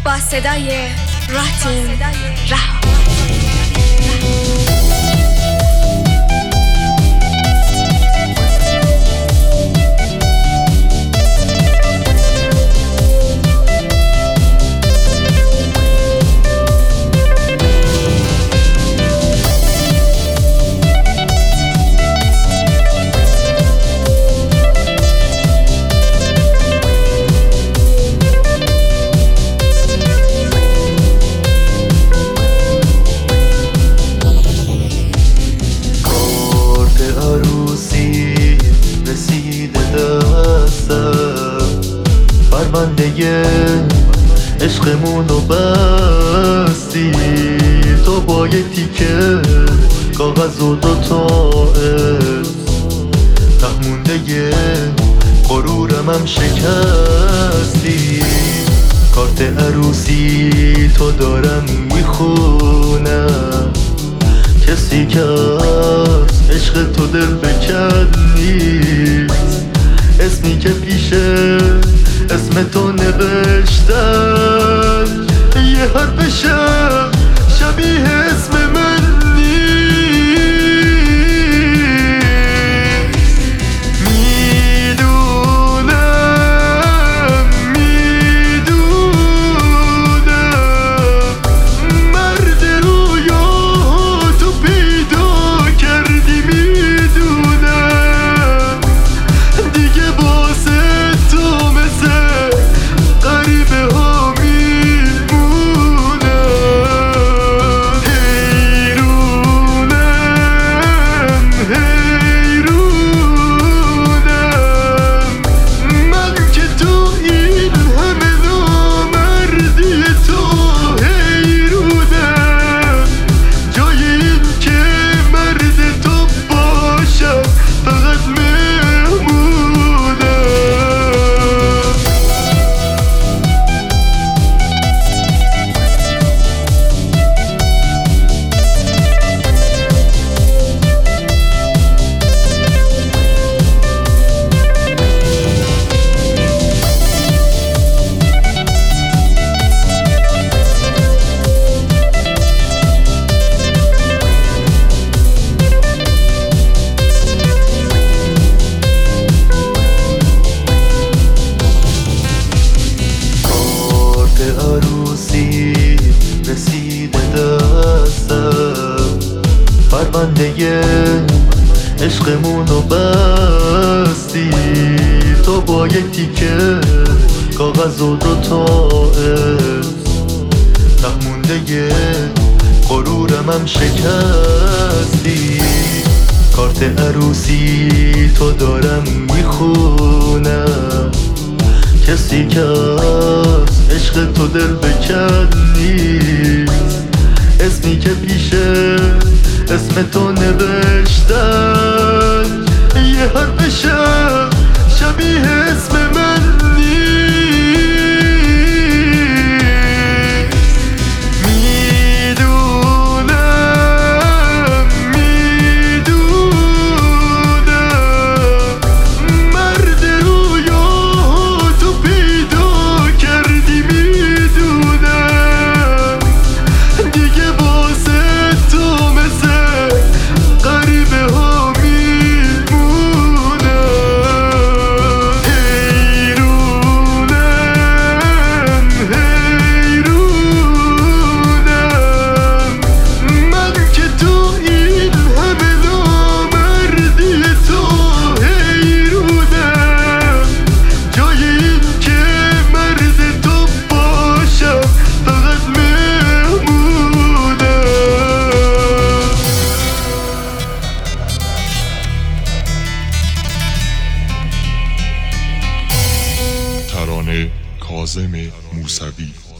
با صدای راتین رها. پرونده عشقمونو بستی تو با یه تیکه کاغذ و دوتا ته مونده غرورمم شکستی. کارت عروسی تو دارم میخونم، کسی که از عشق تو دل بکن نیست. اسمی که پیشه اسم تو نوشتن یه حرف شبیه اسم من نیست. میدونم مرد رویا تو پیدا کردی، میدونم دیگه واسه تو مثل غریبه ها میمونم. حیرونم من که تو این همه نامردی تو، حیرونم جای این که مرد تو باشم فقط عروسی رسیده دستم، پرونده عشقمونو بستی تو با یه تیکه کاغذ و دوتا ته مونده غرورمم شکستی. کارت عروسی تو دارم میخونم، کسی که از عشق تو دل بکن نیست. اسمی که پیشه اسم تو نوشتن یه حرف شبیه اسم من نیست. میدونم مرد رویا تو پیدا کردی، میدونم دیگه واسه تو مثل غریبه ها میمونم. حیرونم من که تو این همه نامردی تو، حیرونم جای این که مرد تو باشم فقط مهمونم. ترانه کاظم موسوی.